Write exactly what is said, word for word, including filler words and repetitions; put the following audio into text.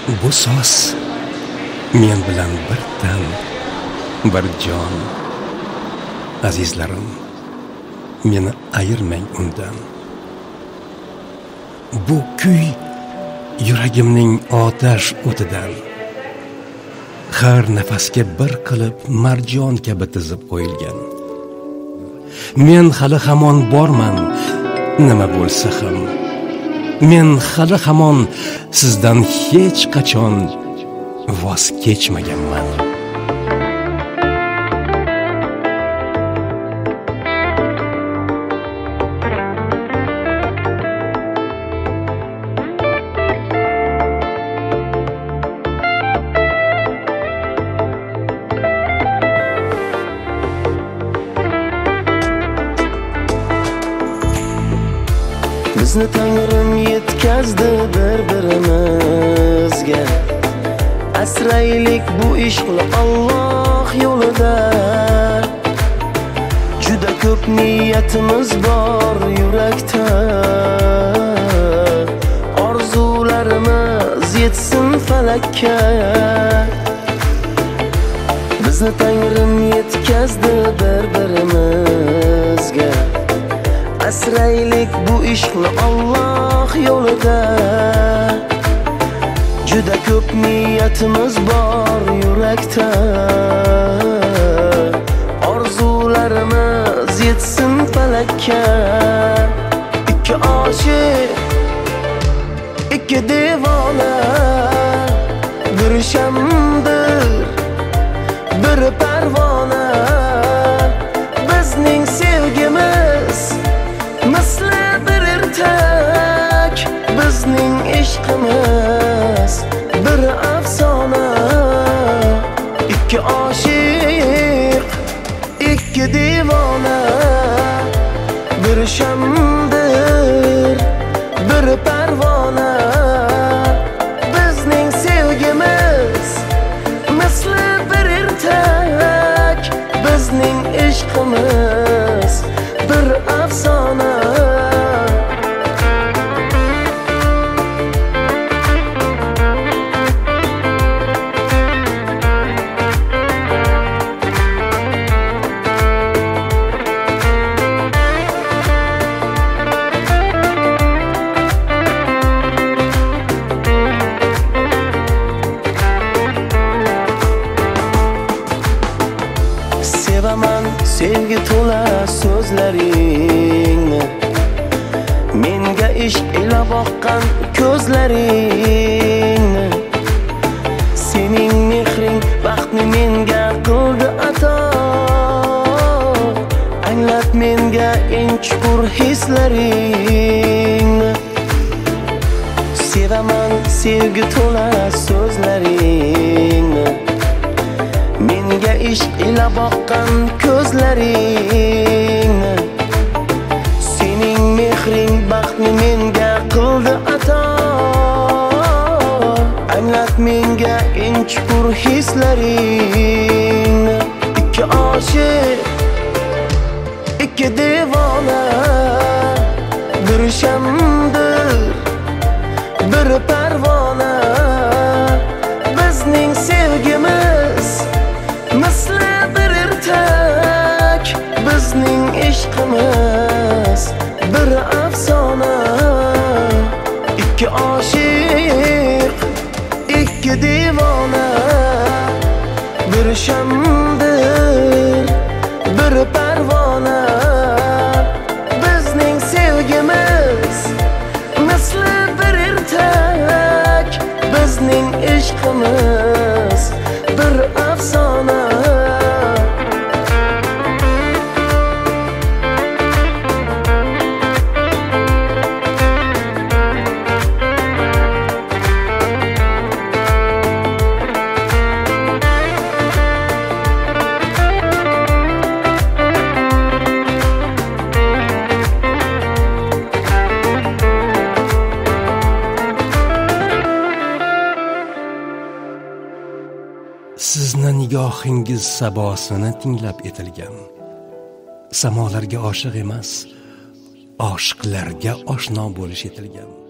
Bu so'z men bilan bir tan, bir jon. Azizlarim, meni ayirmang undan. Bu kuy yuragimning otash o'tidan. Har nafasga bir qilib marjon kabi tizib qo'yilgan. Men hali hamon borman, nima bo'lsa ham. Men hali hamon sizdan hech qachon voz kechmaganman. Bizni Tangrim yetkazdi bir-birimizga. Asraylik bu ishqni Alloh yo'lida. Juda ko'p niyatimiz bor yurakda. Orzularimiz yetsin falakka. Bizni Tangrim yetkazdi bir-birimizga. Asraylik bu ishqni Alloh yo'lida. Juda ko'p niyatimiz bor yurakda. Orzularimiz yetsin falakka. Ikki oshiq, ikki devona, bir shamdir, bir parvona. Bizning sevgimiz misli bir ertak, bizning ishqimiz bir afsona. Ikki oshiq, ikki devona, bir shamdir, bir parvona. Bizning sevgimiz misli bir ertak, bizning ishqimiz bir afsona. Sevaman sevgi to'la so'zlaringni, menga ishq ila boqqan ko'zlaringni. Sening mehring baxtni menga qildi ato. Anglat menga eng chuqur hislaringni. Sevaman sevgi to'la so'zlaringni, menga ishq ila boqqan ko'zlaringni. Sening mehring baxtni menga qildi ato. Anglat menga eng chuqur hislaringni. Ikki oshiq, ikki devona, bir shamdir, bir parvona. Bizning sevgimiz misli bir ertak, bizning ishqimiz bir afsona. Ikki oshiq, ikki devona, bir shamdir, bir parvona. Bizning sevgimiz misli bir ertak, bizning ishqimiz bir afsona. Sizni nigohingiz sabosini tinglab etilgan. Samolarga oshiq emas, oshiqlarga oshno bo'lish etilgan.